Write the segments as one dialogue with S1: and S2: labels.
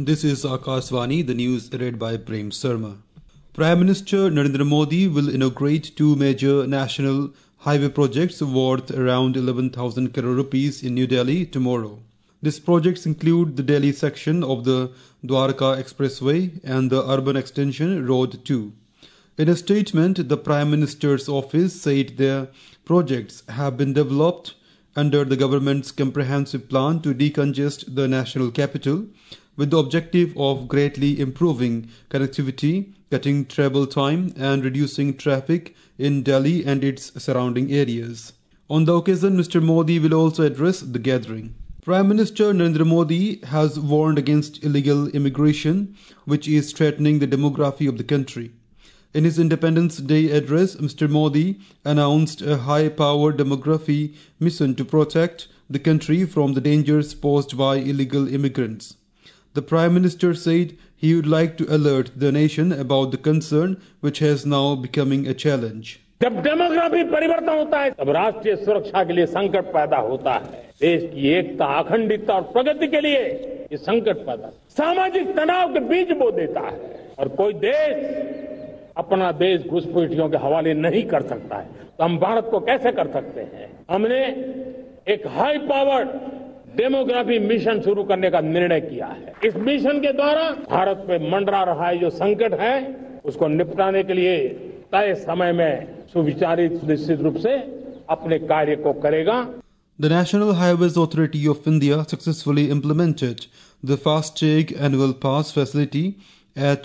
S1: This is Akashvani, the news read by Prem Sharma. Prime Minister Narendra Modi will inaugurate two major national highway projects worth around 11,000 crore rupees in New Delhi tomorrow. These projects include the Delhi section of the Dwarka Expressway and the urban extension Road 2. In a statement, the Prime Minister's office said the projects have been developed under the government's comprehensive plan to decongest the national capital, with the objective of greatly improving connectivity, cutting travel time and reducing traffic in Delhi and its surrounding areas. On the occasion, Mr. Modi will also address the gathering. Prime Minister Narendra Modi has warned against illegal immigration, which is threatening the demography of the country. In his Independence Day address, Mr. Modi announced a high-powered demography mission to protect the country from the dangers posed by illegal immigrants. The Prime Minister said he would like to alert the nation about the concern which has now becoming a challenge.
S2: जब demography परिवर्तन होता है तब राष्ट्रीय सुरक्षा के लिए संकट पैदा होता है। देश की एकता, अखंडता और प्रगति के लिए ये संकट पैदा, सामाजिक तनाव के बीज बो देता है और कोई देश अपना देश घुसपैठियों के हवाले नहीं कर सकता है। तो हम भारत को कैसे कर सकते हैं? हमने एक हाई पावर्ड डेमोग्राफी मिशन शुरू करने का निर्णय किया है। इस मिशन के द्वारा भारत पे मंडरा रहा है जो संकट है उसको निपटाने के लिए तय समय में सुविचारित निश्चित रूप से अपने कार्य को करेगा।
S1: The National Highways Authority of India successfully implemented the FASTag annual pass facility at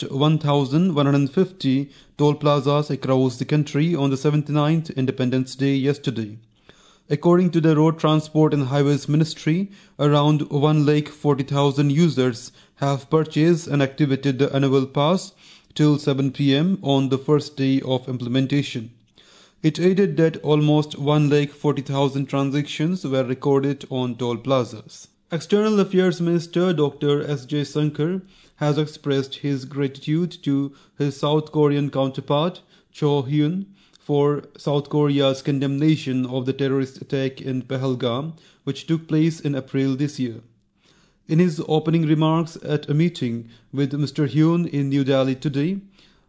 S1: 1,150 toll plazas across the country on the 79th Independence Day yesterday. According to the Road Transport and Highways Ministry, around 1,40,000 users have purchased and activated the annual pass till 7 p.m. on the first day of implementation. It added that almost 1,40,000 transactions were recorded on toll plazas. External Affairs Minister Dr. S. Jaishankar has expressed his gratitude to his South Korean counterpart, Cho Hyun, for South Korea's condemnation of the terrorist attack in Pahalgam, which took place in April this year. In his opening remarks at a meeting with Mr. Hyun in New Delhi today,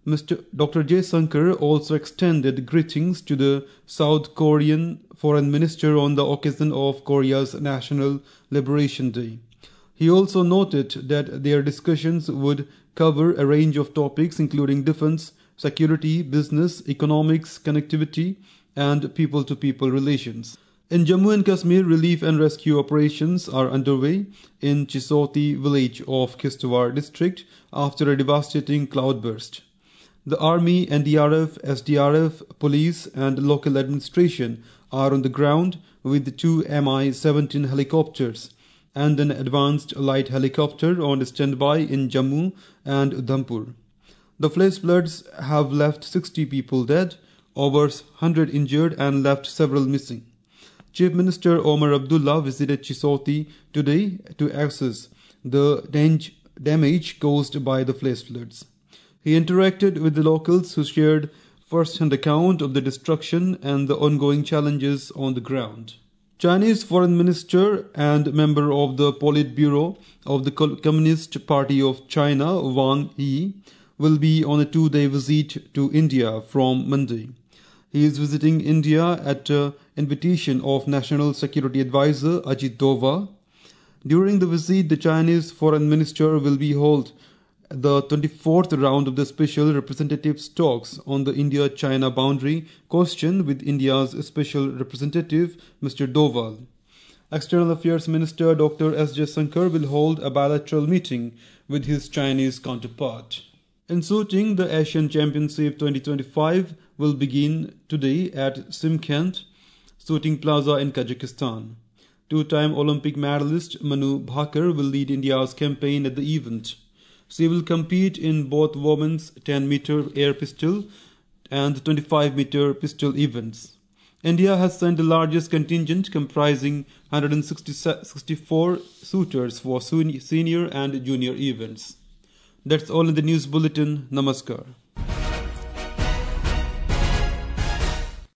S1: Dr. Jaishankar also extended greetings to the South Korean Foreign Minister on the occasion of Korea's National Liberation Day. He also noted that their discussions would cover a range of topics including defense, security, business, economics, connectivity, and people-to-people relations. In Jammu and Kashmir, relief and rescue operations are underway in Chisoti village of Kishtwar district after a devastating cloudburst. The Army, NDRF, SDRF, police, and local administration are on the ground with two Mi-17 helicopters and an advanced light helicopter on standby in Jammu and Udhampur. The flash floods have left 60 people dead, over 100 injured, and left several missing. Chief Minister Omar Abdullah visited Chisoti today to assess the damage caused by the flash floods. He interacted with the locals who shared first-hand account of the destruction and the ongoing challenges on the ground. Chinese Foreign Minister and member of the Politburo of the Communist Party of China, Wang Yi, will be on a 2-day visit to India from Monday. He is visiting India at an invitation of National Security Advisor Ajit Doval. During the visit, the Chinese Foreign Minister will be hold the 24th round of the special representatives talks on the India-China boundary question with India's special representative, Mr. Doval. External Affairs Minister Dr. S. Jaishankar will hold a bilateral meeting with his Chinese counterpart. In shooting, the Asian Championship 2025 will begin today at Shymkent Shooting Plaza in Kazakhstan. Two-time Olympic medalist Manu Bhaker will lead India's campaign at the event. She will compete in both women's 10-meter air pistol and 25-meter pistol events. India has sent the largest contingent comprising 164 shooters for senior and junior events. That's all in the news bulletin. Namaskar.